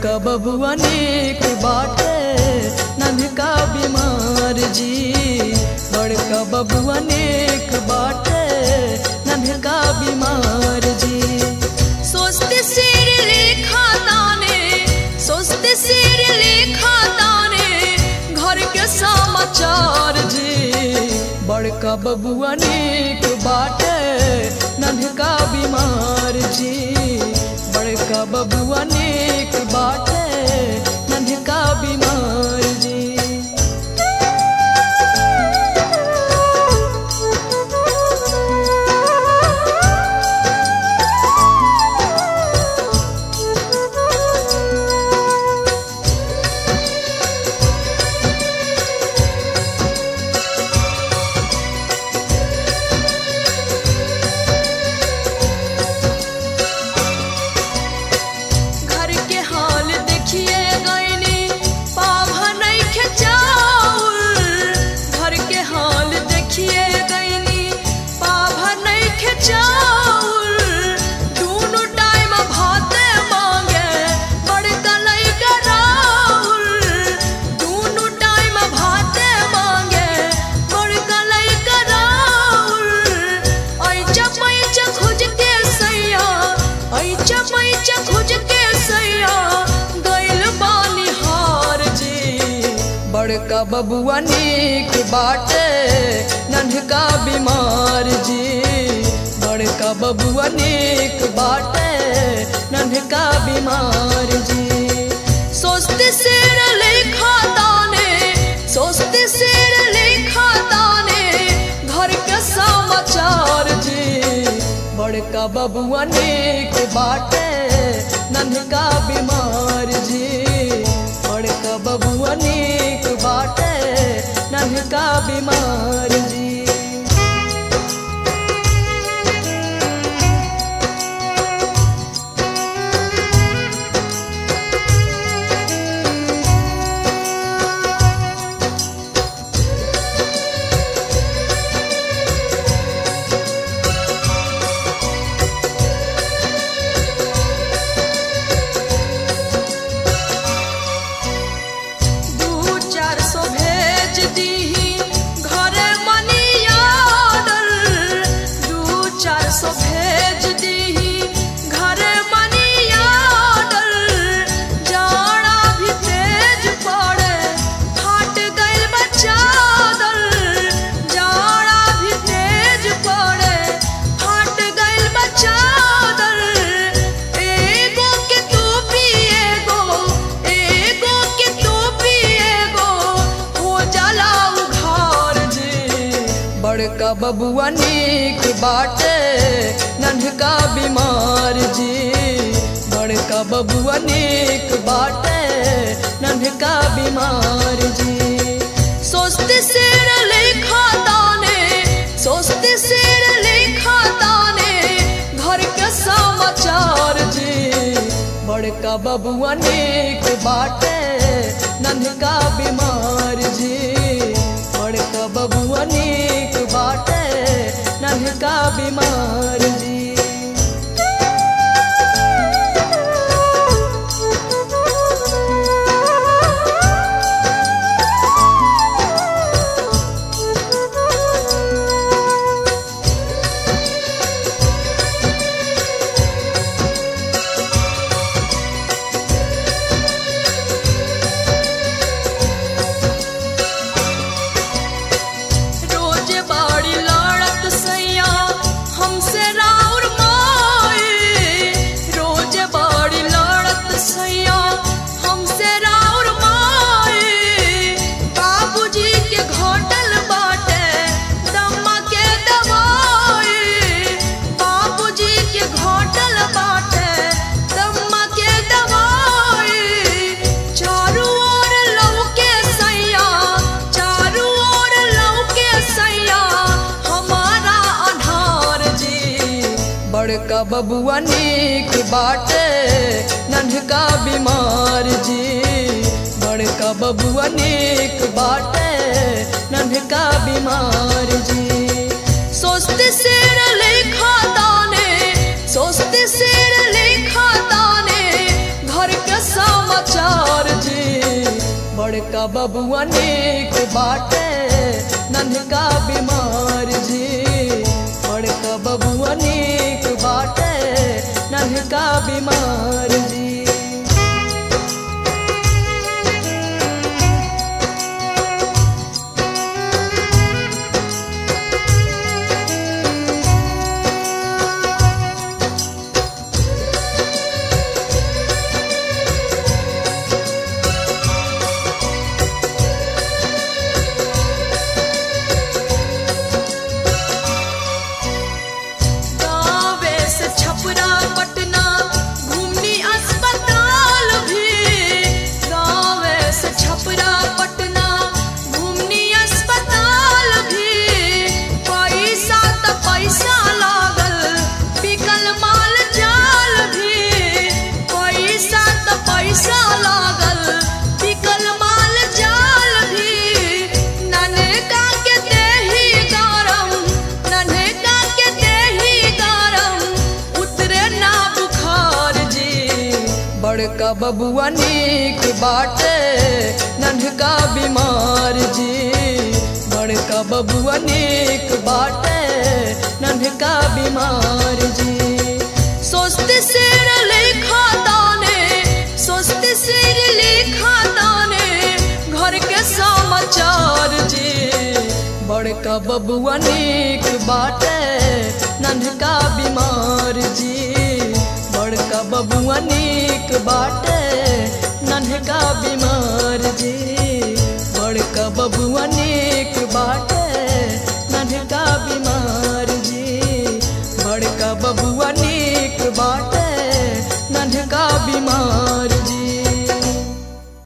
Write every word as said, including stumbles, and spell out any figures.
बड़का बबुआ नेक बाटे नन्हका बीमार जी। बड़का बबुआ नेक बाटे नन्हका बीमार जी। सोचते सिर लेखा ताने, सोचते सिर लेखा ताने घर के समाचार जी। बड़का बबुआ नेक बाटे नन्हका बीमार जी। बड़का बबुआ नेक बाटे नन्हका बीमार जी। बड़का बबुआ नेक बाटे नन्हका बीमार जी। बड़का बबुआ नेक बाटे नन्हका बीमार जी। सोचते सिर लेखा ताने, सोचते सिर लेखा ताने घर के समाचार जी। बड़का बबुआ नेक बाटे नन्हका बीमार जी। बड़का बबुआ नेक बाटे नन्हका बीमार जी। बड़का बबुआ नेक बाटे नन्हका बीमार जी। बड़का बबुआ नेक बाटे नन्हका बीमार जी। सोचते सिर लेखा ताने, सोचते सिर लेखा ताने घर के समाचार जी। बड़का बबुआ नेक बाटे नन्हका बीमार जी। बड़का बबुआ नेक बाटे नन्हका बीमार जी। बड़का बबुआ नेक बाटे नन्हका बीमार जी। बड़का बबुआ नेक बाटे नन्हका बीमार जी। सोचते सिर लेखा ताने, सोचते सिर लेखा ताने घर के समाचार बड़का बबुआ नीक बाटे नन्हका बीमार जी। बड़का बबुआ नीक बाटे नन्हका बीमार जी। बड़का बबुआ नीक बाटे नन्हका बीमार जी। बड़का बबुआ नीक बाटे नन्हका बीमार जी। सोचते सिर लिखा दाने सोचते सिर लिखा दाने घर के समाचार जी। बड़का बबुआ नीक बाटे नन्हका बीमार जी। बड़का बबुआ नीक बाटे नन्हका बीमार जी। बड़का बबुआ